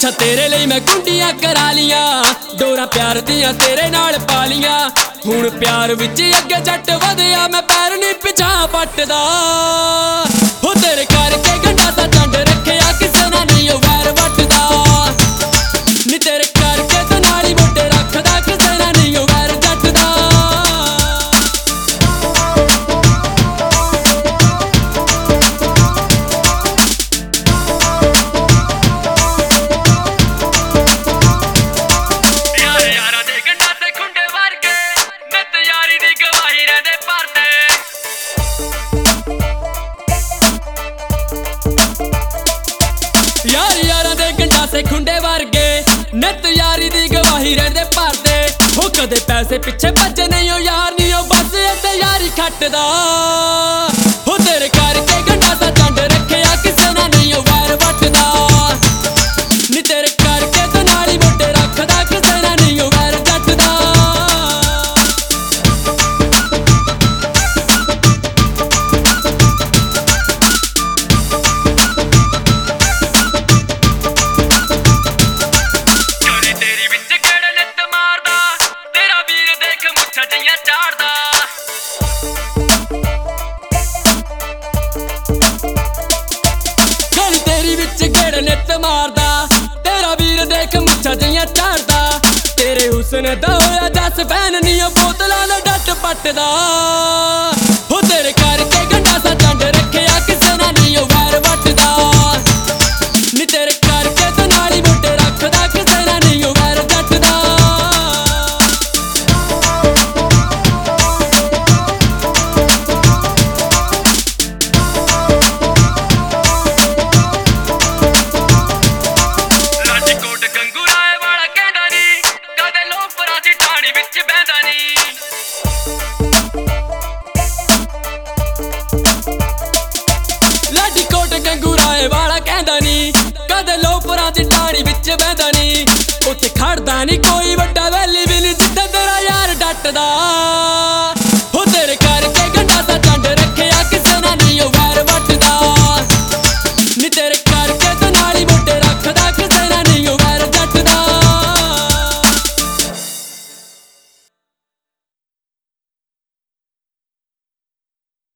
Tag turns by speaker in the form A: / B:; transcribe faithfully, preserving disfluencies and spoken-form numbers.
A: ਪਿੱਛਾ तेरे ਲਈ मैं ਗੁੰਡੀਆਂ करा ਲੀਆਂ डोरा प्यार ਦੀਆਂ तेरे नाल पा ਲੀਆਂ ਹੁਣ प्यार ਵਿੱਚ ਅੱਗੇ ਜੱਟ ਵਧਿਆ मैं पैर नहीं पिछा पटदा हो तेरे करके गंडा सा डंड रखिया किसे ना नहीं ओ वैर वटदा नी तेरे करके तो नाली मोटे रखदा किसे ना नहीं ओ वैर जटदा यार यारा दे गंडा से खुंडे वर्गे नित यारी दी गवाही रहंदे भरदे हो कदे पैसे पिछे भज्जे नहीं हो यार नहीं हो बस इत्ते यारी खटदा हो तेरे करके गंडा सा डंड रखिया किसे ना नहीं हो वैर वटदा नी तेरे करके तो नाली मोटे रखदा किसे ना नहीं हो वैर जटदा नित मारदा तेरा वीर देख मुच्छा जियां झाड़दा तेरे हुस्न दा होया जस फैन नी ओ बोतलां दा डट पटदा हो तेरे करके गंडा सा डंड रखिया किसे ना नहीं ओ वैर वटदा नी तेरे करके तो नाली मोटे रखदा किसे ना नहीं ओ वैर जटदा गंगूराए वाला कहंदा नी कदे लोपरां दी टाणी विच बहंदा नी उत्थे खड़दा नी कोई वड्डा वैली भी नी जिद्दां तेरा यार डटदा।